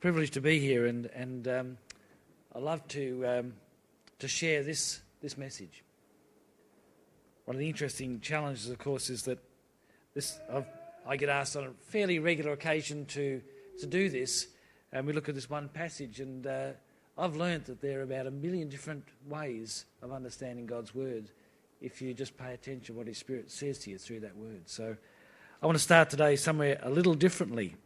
privilege to be here, and I love to share this message. One of the interesting challenges, of course, is that I get asked on a fairly regular occasion to do this, and we look at this one passage, and I've learnt that there are about 1 million different ways of understanding God's Word if you just pay attention to what His Spirit says to you through that Word. So I want to start today somewhere a little differently.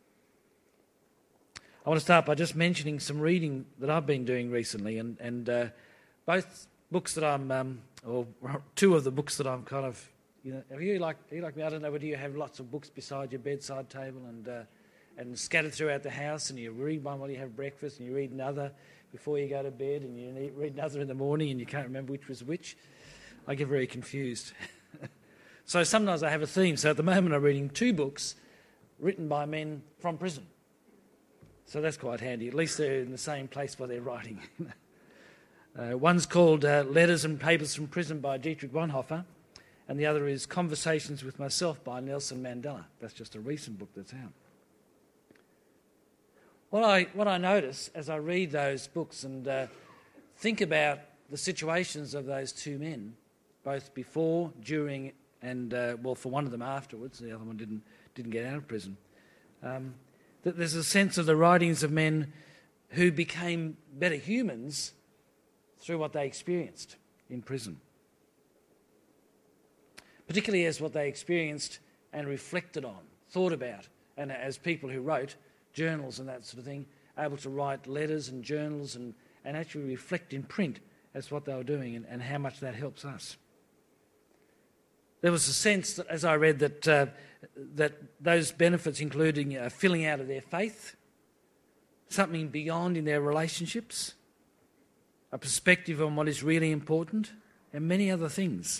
I want to start by just mentioning some reading that I've been doing recently, and both books that I'm, or two of the books that I'm kind of, are you like me? I don't know whether you have lots of books beside your bedside table and scattered throughout the house, and you read one while you have breakfast, and you read another before you go to bed, and you read another in the morning, and you can't remember which was which. I get very confused. So sometimes I have a theme. So at the moment I'm reading 2 books written by men from prison. So that's quite handy. At least they're in the same place while they're writing. One's called Letters and Papers from Prison by Dietrich Bonhoeffer, and the other is Conversations with Myself by Nelson Mandela. That's just a recent book that's out. What I notice as I read those books and think about the situations of those 2 men, both before, during, and for one of them afterwards, the other one didn't get out of prison, that there's a sense of the writings of men who became better humans through what they experienced in prison. Particularly as what they experienced and reflected on, thought about, and as people who wrote journals and that sort of thing, able to write letters and journals and actually reflect in print as what they were doing and how much that helps us. There was a sense that as I read that those benefits including a filling out of their faith, something beyond in their relationships, a perspective on what is really important, and many other things.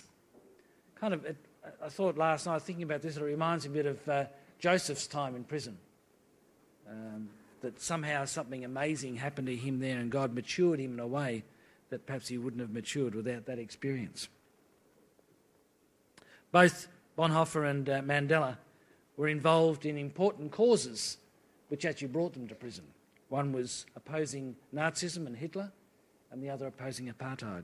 I thought last night, thinking about this, it reminds me a bit of Joseph's time in prison. That somehow something amazing happened to him there, and God matured him in a way that perhaps he wouldn't have matured without that experience. Both Bonhoeffer and Mandela were involved in important causes which actually brought them to prison. One was opposing Nazism and Hitler, and the other opposing apartheid.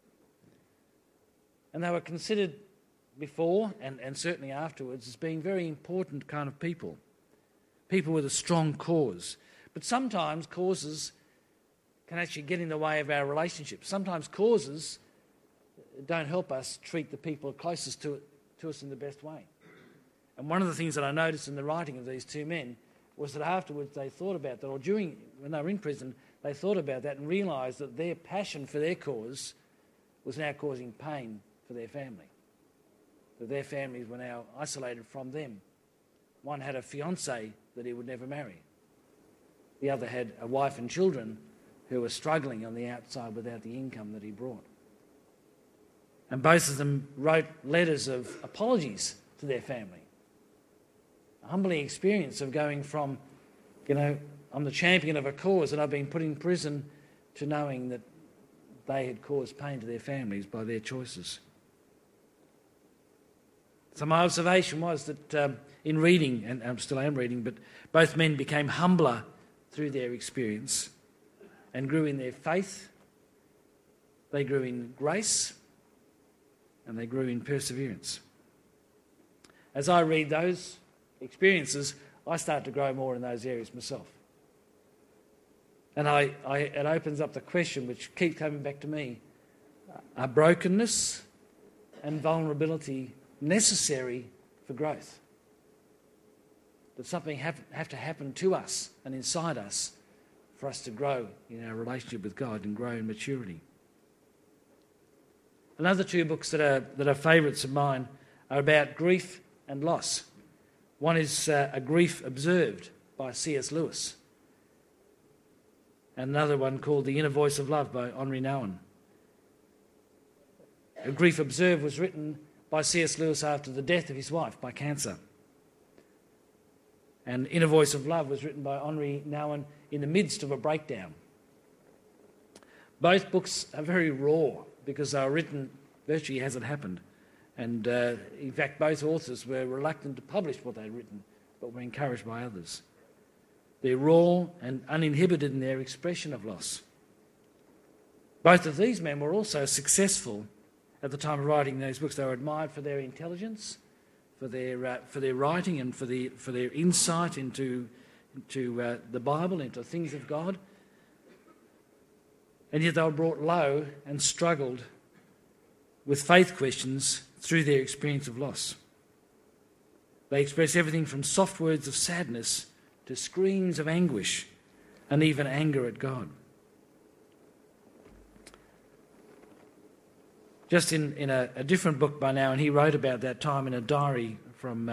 And they were considered before, and certainly afterwards, as being very important kind of people with a strong cause. But sometimes causes can actually get in the way of our relationships. Sometimes causes don't help us treat the people closest to us in the best way. And one of the things that I noticed in the writing of these 2 men was that afterwards they thought about that, or when they were in prison, they thought about that and realised that their passion for their cause was now causing pain for their family. That their families were now isolated from them. One had a fiancée that he would never marry. The other had a wife and children who were struggling on the outside without the income that he brought. And both of them wrote letters of apologies to their family. A humbling experience of going from, I'm the champion of a cause and I've been put in prison, to knowing that they had caused pain to their families by their choices. So my observation was that in reading, and I still am reading, but both men became humbler through their experience and grew in their faith. They grew in grace and they grew in perseverance. As I read those experiences, I start to grow more in those areas myself. And it opens up the question which keeps coming back to me: are brokenness and vulnerability necessary for growth? Does something have to happen to us and inside us for us to grow in our relationship with God and grow in maturity? Another 2 books that are favourites of mine are about grief and loss. One is A Grief Observed by C.S. Lewis, and another one called The Inner Voice of Love by Henri Nouwen. A Grief Observed was written by C.S. Lewis after the death of his wife by cancer. And Inner Voice of Love was written by Henri Nouwen in the midst of a breakdown. Both books are very raw because they were written virtually as it happened. And in fact, both authors were reluctant to publish what they'd written, but were encouraged by others. They're raw and uninhibited in their expression of loss. Both of these men were also successful at the time of writing those books. They were admired for their intelligence, for their writing, and for their insight into the Bible, into things of God. And yet they were brought low and struggled with faith questions through their experience of loss. They express everything from soft words of sadness to screams of anguish and even anger at God. Just in a different book by now, and he wrote about that time in a diary from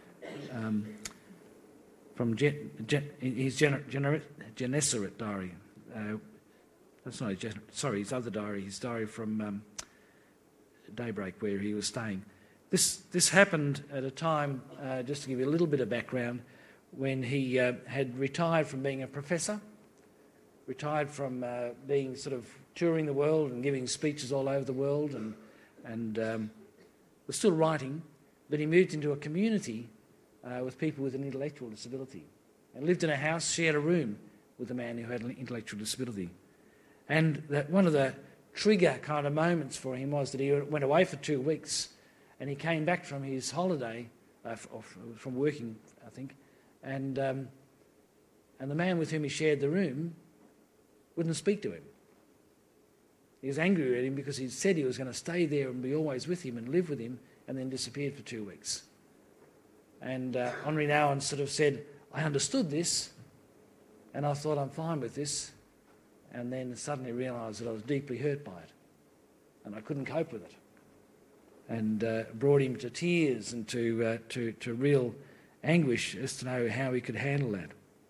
his Gennesaret diary. That's not his other diary. His diary from Daybreak, where he was staying. This happened at a time, just to give you a little bit of background, when he had retired from being a professor, retired from being sort of touring the world and giving speeches all over the world, and was still writing, but he moved into a community with people with an intellectual disability, and lived in a house, shared a room with a man who had an intellectual disability. And that one of the trigger kind of moments for him was that he went away for 2 weeks, and he came back from his holiday, from working, I think, and the man with whom he shared the room wouldn't speak to him. He was angry at him because he said he was going to stay there and be always with him and live with him, and then disappeared for 2 weeks. And Henri Nouwen sort of said, I understood this, and I thought I'm fine with this, and then suddenly realised that I was deeply hurt by it, and I couldn't cope with it. And brought him to tears and to real anguish as to know how he could handle that.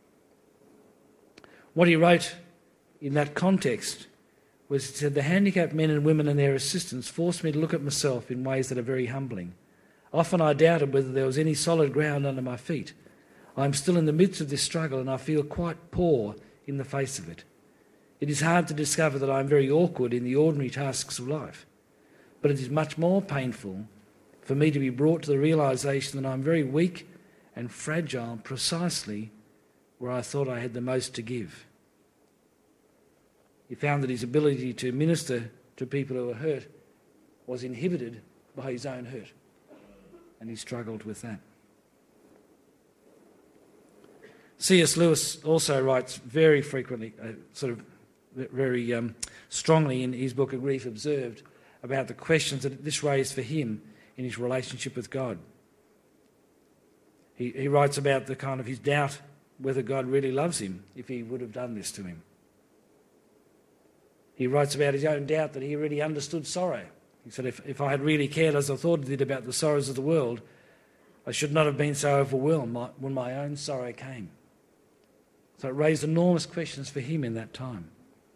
What he wrote in that context was, he said, the handicapped men and women and their assistants forced me to look at myself in ways that are very humbling. Often I doubted whether there was any solid ground under my feet. I am still in the midst of this struggle, and I feel quite poor in the face of it. It is hard to discover that I am very awkward in the ordinary tasks of life, but it is much more painful for me to be brought to the realisation that I am very weak and fragile precisely where I thought I had the most to give. He found that his ability to minister to people who were hurt was inhibited by his own hurt, and he struggled with that. C.S. Lewis also writes very frequently, very strongly in his book A Grief Observed, about the questions that this raised for him in his relationship with God. He writes about the kind of his doubt whether God really loves him if he would have done this to him. He writes about his own doubt that he really understood sorrow. He said, if I had really cared as I thought I did about the sorrows of the world, I should not have been so overwhelmed when my own sorrow came. So it raised enormous questions for him in that time.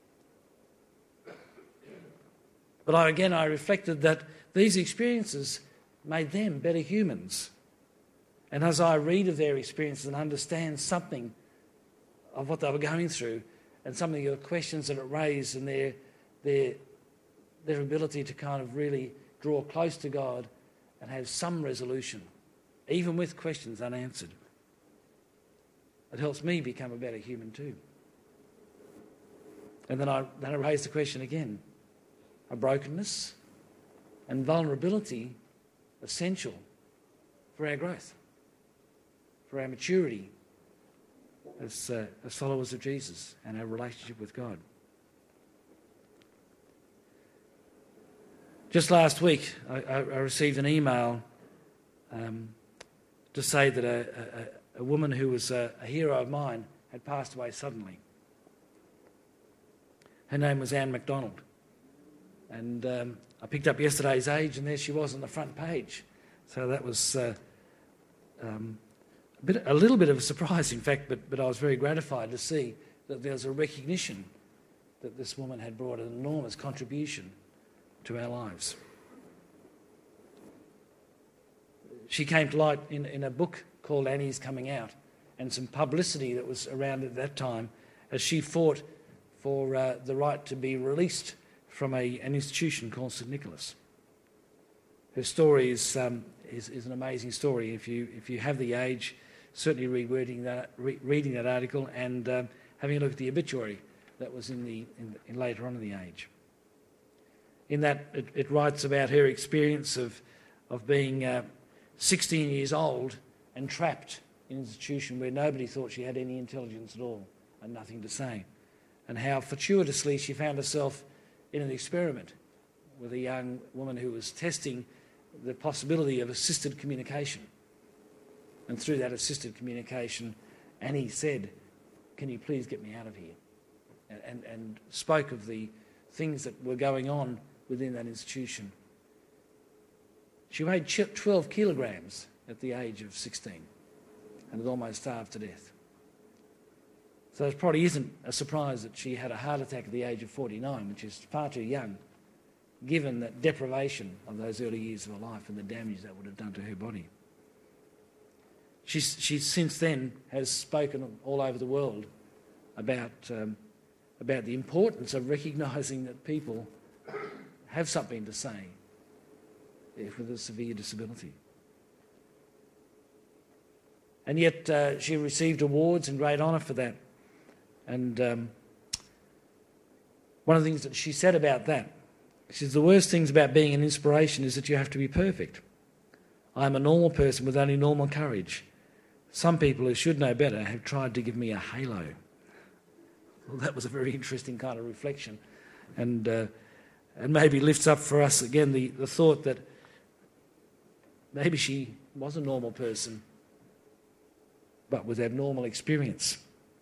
But I reflected that these experiences made them better humans. And as I read of their experiences and understand something of what they were going through, and some of the questions that it raised, and their ability to kind of really draw close to God and have some resolution, even with questions unanswered. It helps me become a better human too. And then I raised the question again: are brokenness and vulnerability essential for our growth, for our maturity as followers of Jesus and our relationship with God? Just last week, I received an email to say that a woman who was a hero of mine had passed away suddenly. Her name was Anne MacDonald. And I picked up yesterday's Age, and there she was on the front page. So that was a little bit of a surprise, in fact, but I was very gratified to see that there was a recognition that this woman had brought an enormous contribution to our lives. She came to light in a book called Annie's Coming Out, and some publicity that was around at that time as she fought for the right to be released from an institution called St Nicholas. Her story is an amazing story. If you have the Age, certainly reading that article and having a look at the obituary that was in later on in the age. In that, it writes about her experience of being 16 years old and trapped in an institution where nobody thought she had any intelligence at all and nothing to say, and how fortuitously she found herself in an experiment with a young woman who was testing the possibility of assisted communication. And through that assisted communication, Annie said, "Can you please get me out of here?" And spoke of the things that were going on within that institution. She weighed 12 kilograms at the age of 16 and had almost starved to death. So it probably isn't a surprise that she had a heart attack at the age of 49, which is far too young, given that deprivation of those early years of her life and the damage that would have done to her body. She since then has spoken all over the world about the importance of recognising that people have something to say with a severe disability. And yet she received awards and great honour for that. And one of the things that she said about that, she says, "The worst things about being an inspiration is that you have to be perfect. I am a normal person with only normal courage. Some people who should know better have tried to give me a halo." Well, that was a very interesting kind of reflection, and maybe lifts up for us again the thought that maybe she was a normal person, but with abnormal experience.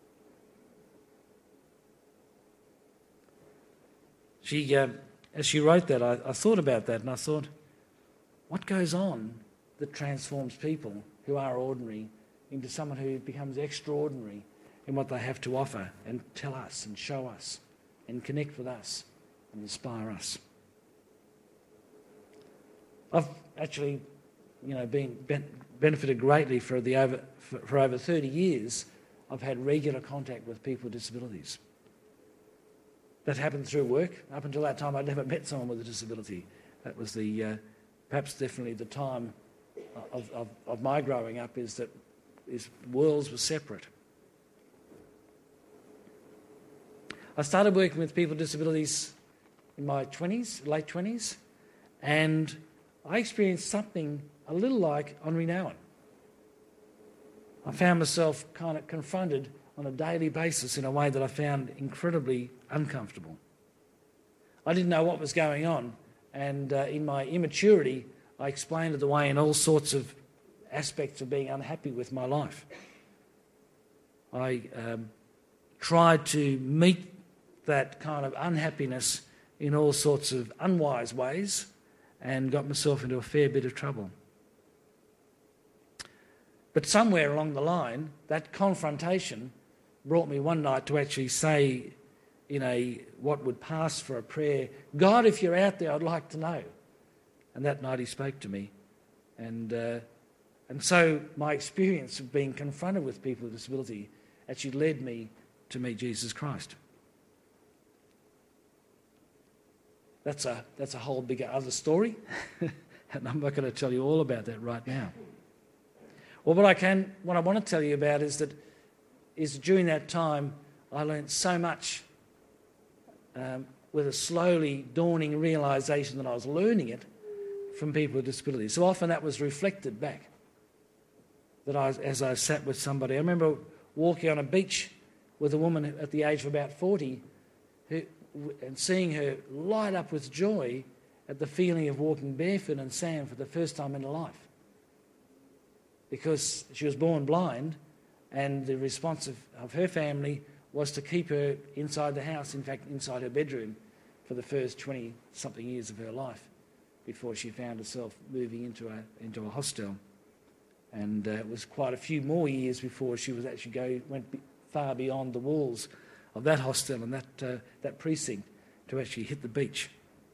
As she wrote that, I thought about that, and I thought, what goes on that transforms people who are ordinary into someone who becomes extraordinary in what they have to offer and tell us and show us and connect with us and inspire us. I've actually, been benefited greatly for over 30 years. I've had regular contact with people with disabilities. That happened through work. Up until that time, I'd never met someone with a disability. That was perhaps definitely the time of my growing up, is worlds were separate. I started working with people with disabilities in my late 20s, and I experienced something a little like Henri Nouwen. I found myself kind of confronted on a daily basis in a way that I found incredibly uncomfortable. I didn't know what was going on, and in my immaturity, I explained it away in all sorts of aspects of being unhappy with my life. I tried to meet that kind of unhappiness in all sorts of unwise ways and got myself into a fair bit of trouble. But somewhere along the line, that confrontation brought me one night to actually say, in what would pass for a prayer, "God, if you're out there, I'd like to know." And that night he spoke to me. And so my experience of being confronted with people with disability actually led me to meet Jesus Christ. That's a whole bigger other story, and I'm not going to tell you all about that right now. Well, what I want to tell you about is during that time I learned so much with a slowly dawning realisation that I was learning it from people with disabilities. So often that was reflected back. As I sat with somebody, I remember walking on a beach with a woman at the age of about 40 and seeing her light up with joy at the feeling of walking barefoot in sand for the first time in her life. Because she was born blind, and the response of her family was to keep her inside the house, in fact inside her bedroom, for the first 20-something years of her life before she found herself moving into a hostel. And it was quite a few more years before she went far beyond the walls of that hostel and that precinct to actually hit the beach.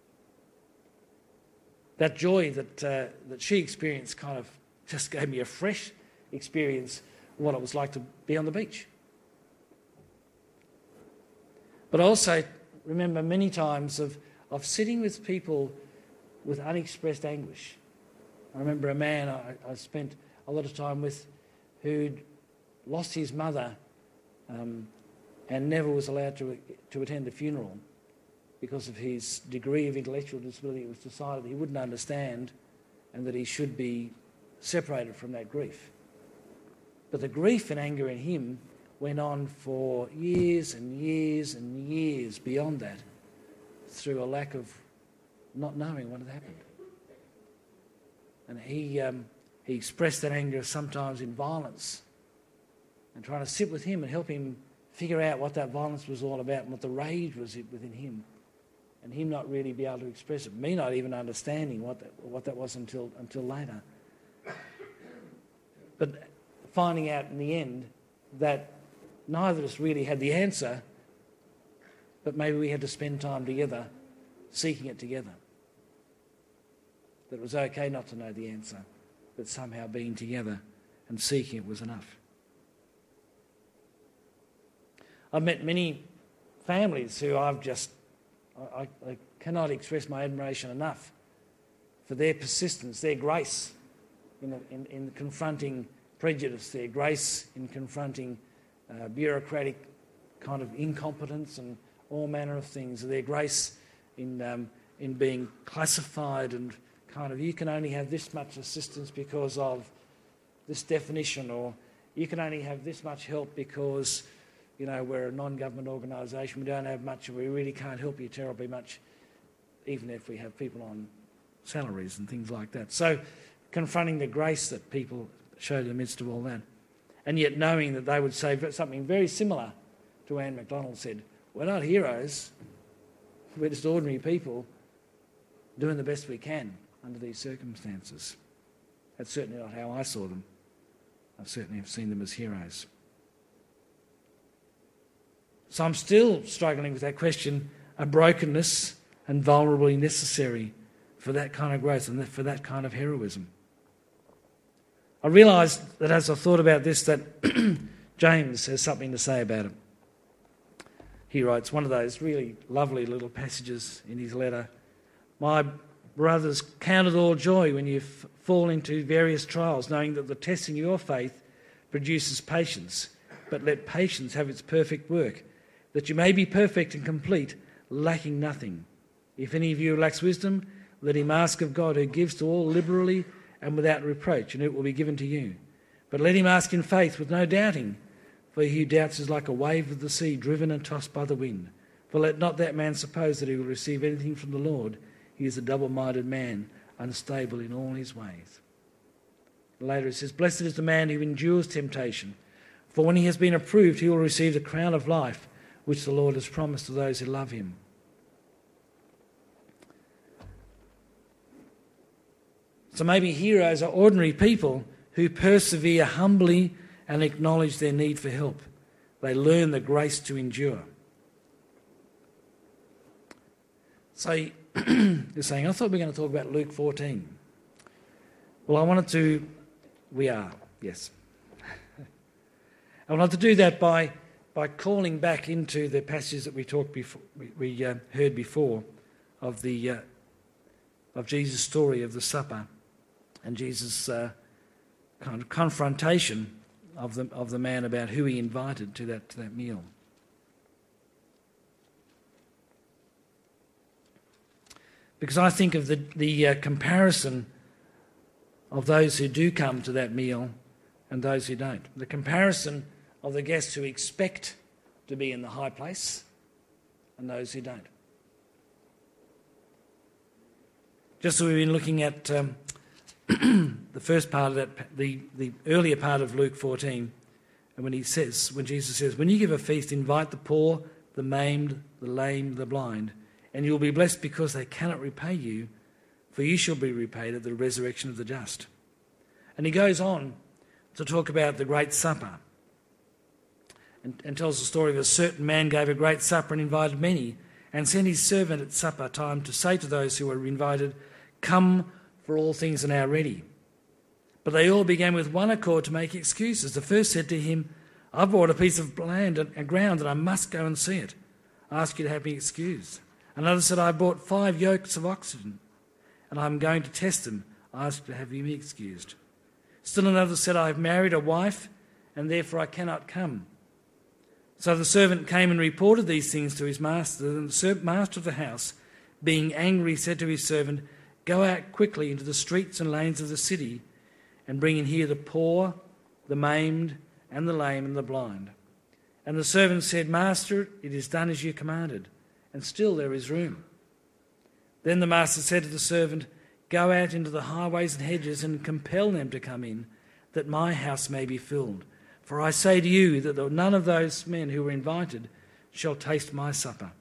That joy that she experienced kind of just gave me a fresh experience of what it was like to be on the beach. But I also remember many times of sitting with people with unexpressed anguish. I remember a man I spent a lot of time with who'd lost his mother and never was allowed to attend the funeral because of his degree of intellectual disability. It was decided he wouldn't understand and that he should be separated from that grief. But the grief and anger in him went on for years and years and years beyond that, through a lack of not knowing what had happened. And he expressed that anger sometimes in violence, and trying to sit with him and help him figure out what that violence was all about and what the rage was within him, and him not really be able to express it, me not even understanding what that was until later. But finding out in the end that neither of us really had the answer, but maybe we had to spend time together seeking it together. That it was okay not to know the answer, but somehow being together and seeking it was enough. I've met many families who I cannot express my admiration enough for their persistence, their grace in confronting prejudice, their grace in confronting bureaucratic kind of incompetence and all manner of things, their grace in being classified and kind of, you can only have this much assistance because of this definition, or you can only have this much help because, you know, we're a non-government organisation, we don't have much, and we really can't help you terribly much, even if we have people on salaries and things like that. So confronting the grace that people showed in the midst of all that, and yet knowing that they would say something very similar to Anne MacDonald said, we're not heroes, we're just ordinary people doing the best we can under these circumstances. That's certainly not how I saw them. I certainly have seen them as heroes. So I'm still struggling with that question, are brokenness and vulnerability necessary for that kind of growth and for that kind of heroism? I realised that as I thought about this that James has something to say about it. He writes one of those really lovely little passages in his letter. My brothers, count it all joy when you fall into various trials, knowing that the testing of your faith produces patience. But let patience have its perfect work, that you may be perfect and complete, lacking nothing. If any of you lacks wisdom, let him ask of God, who gives to all liberally and without reproach, and it will be given to you. But let him ask in faith with no doubting, for he who doubts is like a wave of the sea, driven and tossed by the wind. For let not that man suppose that he will receive anything from the Lord. He is a double-minded man, unstable in all his ways. Later it says, blessed is the man who endures temptation, for when he has been approved, he will receive the crown of life, which the Lord has promised to those who love him. So maybe heroes are ordinary people who persevere humbly and acknowledge their need for help. They learn the grace to endure. So you're saying, I thought we were going to talk about Luke 14. Well, we are, yes. I wanted to do that by calling back into the passages that we heard before of Jesus' story of the supper and Jesus' kind of confrontation of the man about who he invited to that meal. Because I think of the comparison of those who do come to that meal and those who don't. The comparison of the guests who expect to be in the high place and those who don't. Just as we've been looking at the first part of that, the earlier part of Luke 14, and when Jesus says, when you give a feast, invite the poor, the maimed, the lame, the blind, and you will be blessed because they cannot repay you, for you shall be repaid at the resurrection of the just. And he goes on to talk about the great supper and tells the story of a certain man gave a great supper and invited many, and sent his servant at supper time to say to those who were invited, come, for all things are now ready. But they all began with one accord to make excuses. The first said to him, I've bought a piece of land and ground and I must go and see it. I ask you to have me excused. Another said, I bought 5 yokes of oxen and I'm going to test them. I ask you to have me excused. Still another said, I have married a wife and therefore I cannot come." So the servant came and reported these things to his master, and the master of the house, being angry, said to his servant, "Go out quickly into the streets and lanes of the city, and bring in here the poor, the maimed, and the lame, and the blind." And the servant said, "Master, it is done as you commanded, and still there is room." Then the master said to the servant, "Go out into the highways and hedges and compel them to come in, that my house may be filled. For I say to you that none of those men who were invited shall taste my supper."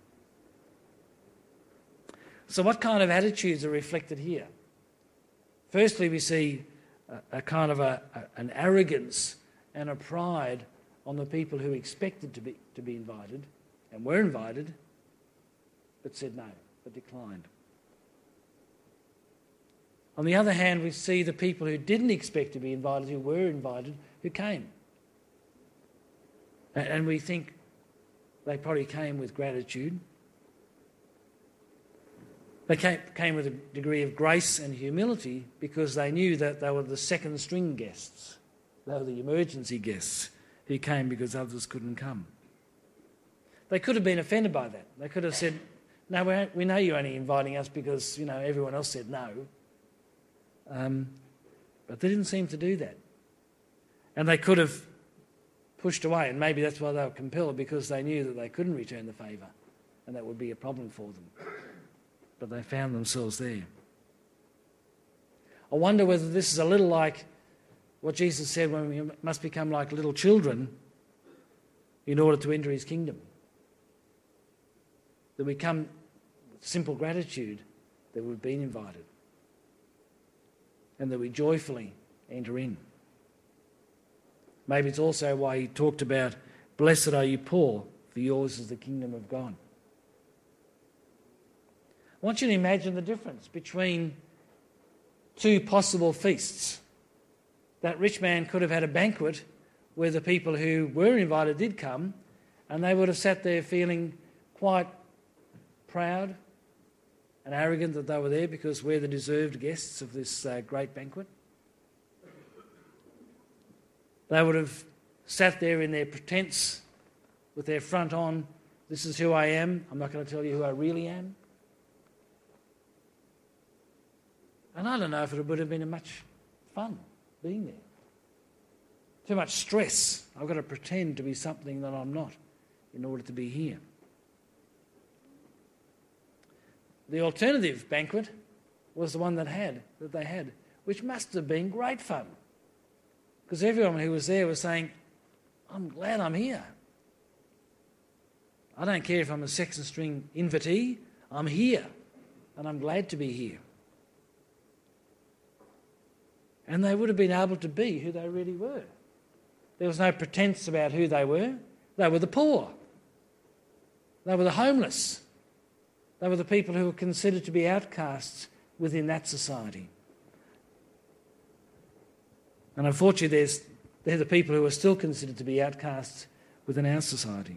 So what kind of attitudes are reflected here? Firstly, we see a kind of an arrogance and a pride on the people who expected to be invited and were invited, but said no, but declined. On the other hand, we see the people who didn't expect to be invited, who were invited, who came. And we think they probably came with gratitude. They came with a degree of grace and humility because they knew that they were the second string guests. They were the emergency guests who came because others couldn't come. They could have been offended by that. They could have said, "No, we know you're only inviting us because, everyone else said no." But they didn't seem to do that. And they could have pushed away, and maybe that's why they were compelled, because they knew that they couldn't return the favour and that would be a problem for them. But they found themselves there. I wonder whether this is a little like what Jesus said when we must become like little children in order to enter his kingdom. That we come with simple gratitude that we've been invited and that we joyfully enter in. Maybe it's also why he talked about, "Blessed are you poor, for yours is the kingdom of God." I want you to imagine the difference between two possible feasts. That rich man could have had a banquet where the people who were invited did come, and they would have sat there feeling quite proud and arrogant that they were there because we're the deserved guests of this great banquet. They would have sat there in their pretense with their front on, "This is who I am, I'm not going to tell you who I really am." And I don't know if it would have been much fun being there. Too much stress. I've got to pretend to be something that I'm not in order to be here. The alternative banquet was the one that they had, which must have been great fun. Because everyone who was there was saying, "I'm glad I'm here. I don't care if I'm a second string invitee, I'm here, and I'm glad to be here." And they would have been able to be who they really were. There was no pretense about who they were. They were the poor. They were the homeless. They were the people who were considered to be outcasts within that society. And unfortunately, they're the people who are still considered to be outcasts within our society.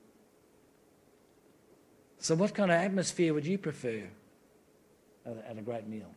So what kind of atmosphere would you prefer at a great meal?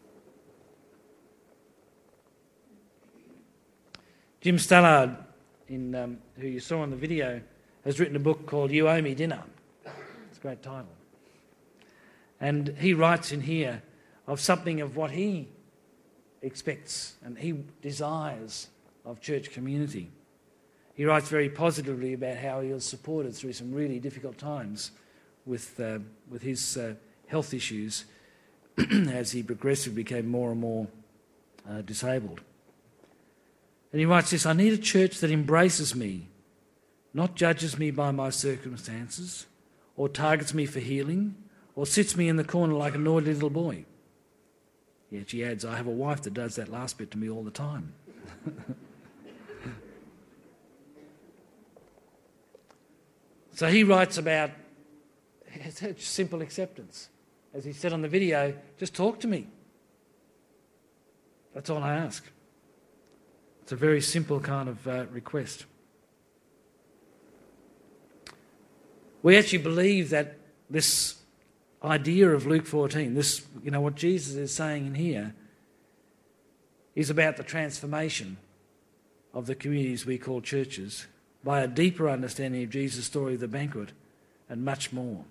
Jim Stallard, who you saw in the video, has written a book called "You Owe Me Dinner." It's a great title. And he writes in here of something of what he expects and he desires of church community. He writes very positively about how he was supported through some really difficult times with his health issues as he progressively became more and more disabled. And he writes this: "I need a church that embraces me, not judges me by my circumstances, or targets me for healing, or sits me in the corner like a naughty little boy." Yet she adds, "I have a wife that does that last bit to me all the time." So he writes about simple acceptance. As he said on the video, "Just talk to me. That's all I ask." It's a very simple kind of request. We actually believe that this idea of Luke 14, this, what Jesus is saying in here, is about the transformation of the communities we call churches, by a deeper understanding of Jesus' story of the banquet, and much more.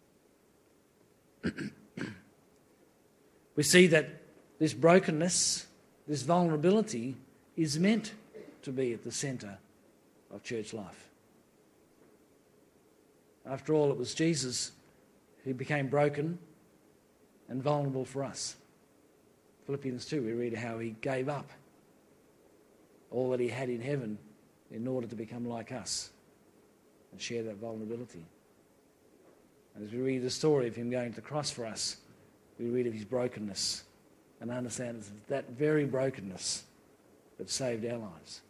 We see that this brokenness, this vulnerability, is meant to be at the centre of church life. After all, it was Jesus who became broken and vulnerable for us. Philippians 2, we read how he gave up all that he had in heaven in order to become like us and share that vulnerability. And as we read the story of him going to the cross for us, we read of his brokenness and understand it's that very brokenness that saved our lives.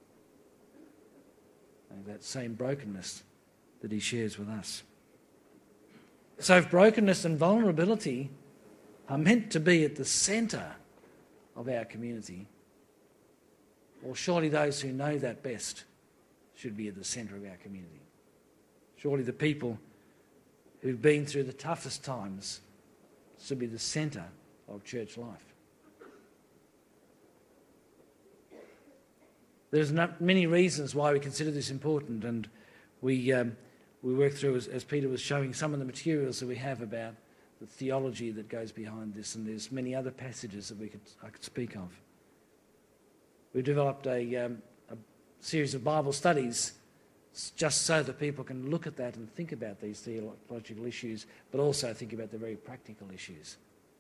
And that same brokenness that he shares with us. So if brokenness and vulnerability are meant to be at the centre of our community, well, surely those who know that best should be at the centre of our community. Surely the people who've been through the toughest times should be the centre of church life. There's many reasons why we consider this important, and we work through, as Peter was showing, some of the materials that we have about the theology that goes behind this, and there's many other passages that I could speak of. We've developed a series of Bible studies just so that people can look at that and think about these theological issues, but also think about the very practical issues.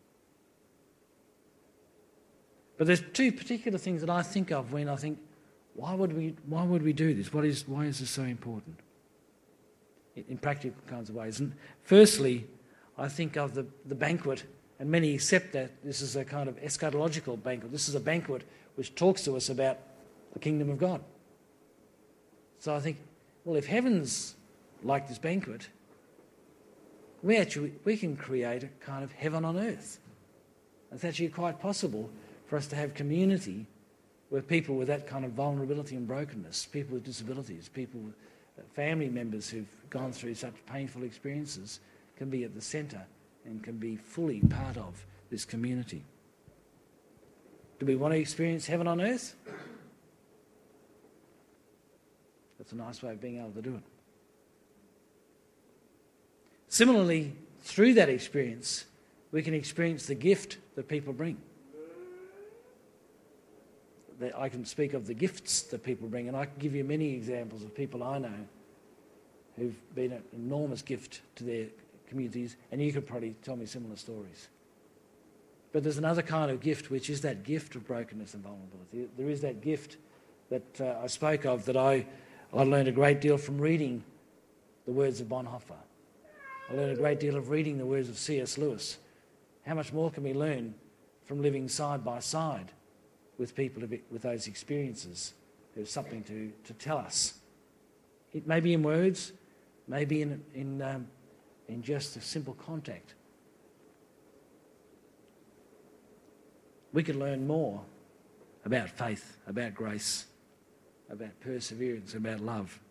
But there's two particular things that I think of when I think, why would we do this? Why is this so important? In practical kinds of ways. And firstly, I think of the banquet, and many accept that this is a kind of eschatological banquet. This is a banquet which talks to us about the kingdom of God. So I think, well, if heaven's like this banquet, we can create a kind of heaven on earth. It's actually quite possible for us to have community where people with that kind of vulnerability and brokenness, people with disabilities, people with family members who've gone through such painful experiences, can be at the centre and can be fully part of this community. Do we want to experience heaven on earth? That's a nice way of being able to do it. Similarly, through that experience, we can experience the gift that people bring. I can speak of the gifts that people bring, and I can give you many examples of people I know who've been an enormous gift to their communities, and you could probably tell me similar stories. But there's another kind of gift, which is that gift of brokenness and vulnerability. There is that gift that I spoke of, that I learned a great deal from reading the words of Bonhoeffer. I learned a great deal of reading the words of C.S. Lewis. How much more can we learn from living side by side with people with those experiences who have something to tell us? It may be in words, maybe in just a simple contact. We could learn more about faith, about grace, about perseverance, about love.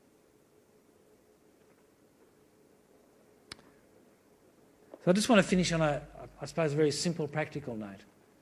So I just want to finish on I suppose, a very simple, practical note.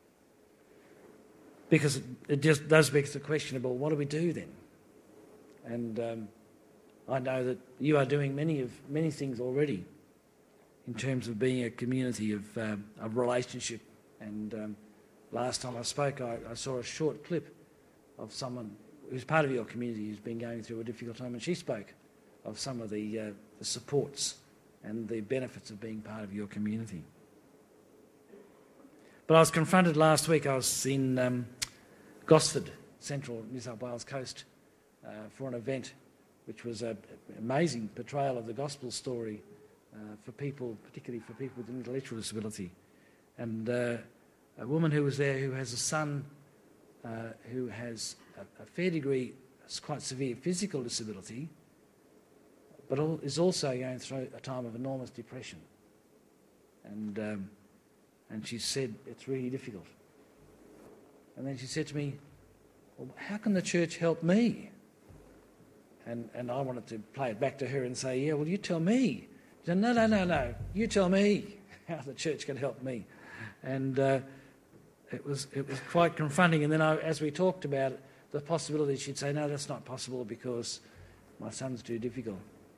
Because it just does beg the question about, what do we do then? And I know that you are doing many things already in terms of being a community of relationship. And last time I spoke, I saw a short clip of someone who's part of your community who's been going through a difficult time, and she spoke of some of the supports and the benefits of being part of your community. But I was confronted last week. I was in Gosford, central New South Wales coast, for an event which was an amazing portrayal of the gospel story for people, particularly for people with intellectual disability. And a woman who was there who has a son who has a fair degree, quite severe physical disability, but is also going through a time of enormous depression. And she said, it's really difficult. And then she said to me, well, how can the church help me? And I wanted to play it back to her and say, yeah, well, you tell me. She said, no, you tell me how the church can help me. And it was quite confronting. And then as we talked about it, the possibility she'd say, no, that's not possible because my son's too difficult.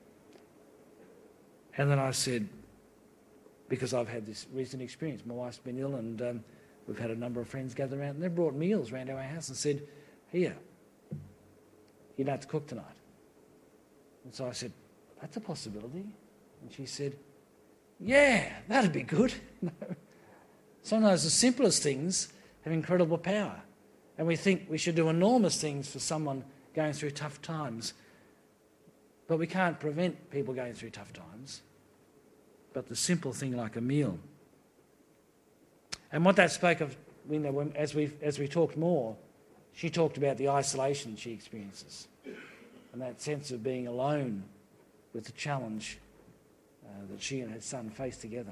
And then I said, because I've had this recent experience, my wife's been ill and we've had a number of friends gather around and they brought meals around our house and said, here, you don't have to cook tonight. And so I said, that's a possibility. And she said, yeah, that'd be good. Sometimes the simplest things have incredible power. And we think we should do enormous things for someone going through tough times. But we can't prevent people going through tough times. But the simple thing like a meal. And what that spoke of, as we talked more, she talked about the isolation she experiences. And that sense of being alone with the challenge that she and her son face together.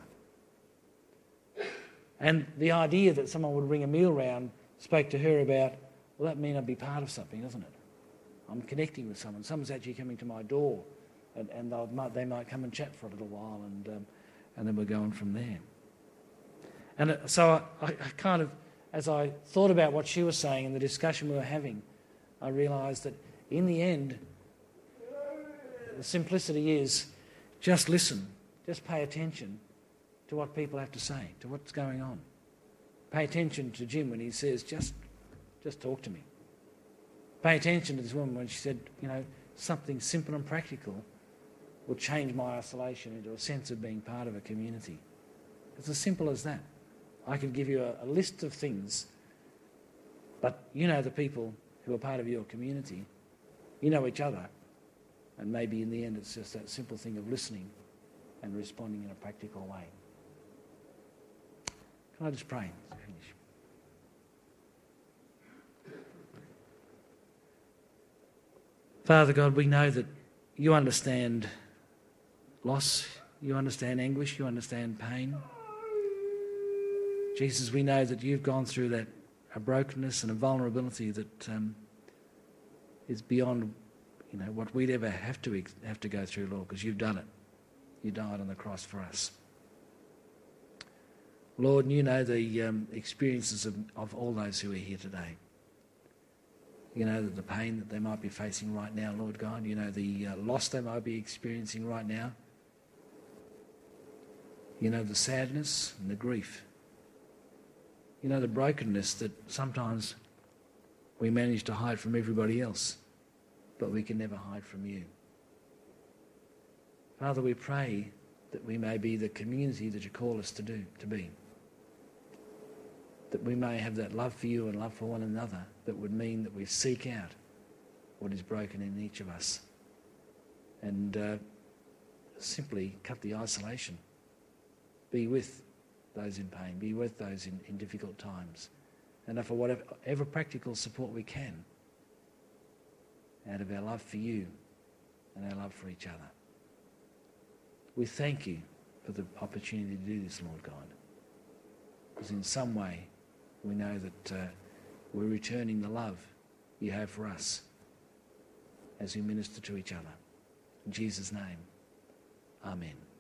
And the idea that someone would bring a meal round spoke to her about, well, that means I'd be part of something, doesn't it? I'm connecting with someone. Someone's actually coming to my door, and they might come and chat for a little while, and then we're going from there. And so I kind of, as I thought about what she was saying and the discussion we were having, I realised that in the end, the simplicity is just listen, just pay attention to what people have to say, to what's going on. Pay attention to Jim when he says, just talk to me. Pay attention to this woman when she said, something simple and practical will change my isolation into a sense of being part of a community. It's as simple as that. I could give you a list of things, but you know the people who are part of your community. You know each other. And maybe in the end it's just that simple thing of listening and responding in a practical way. Can I just pray to finish? Father God, we know that you understand loss, you understand anguish, you understand pain. Jesus, we know that you've gone through that, a brokenness and a vulnerability that is beyond what we'd ever have to go through, Lord, because you've done it. You died on the cross for us. Lord, you know the experiences of all those who are here today. You know the pain that they might be facing right now, Lord God. You know the loss they might be experiencing right now. You know the sadness and the grief. You know the brokenness that sometimes we manage to hide from everybody else, but we can never hide from you. Father, we pray that we may be the community that you call us to be. That we may have that love for you and love for one another that would mean that we seek out what is broken in each of us and simply cut the isolation. Be with those in pain, be with those in difficult times, and offer whatever practical support we can out of our love for you and our love for each other. We thank you for the opportunity to do this, Lord God, because in some way we know that we're returning the love you have for us as we minister to each other. In Jesus' name, amen.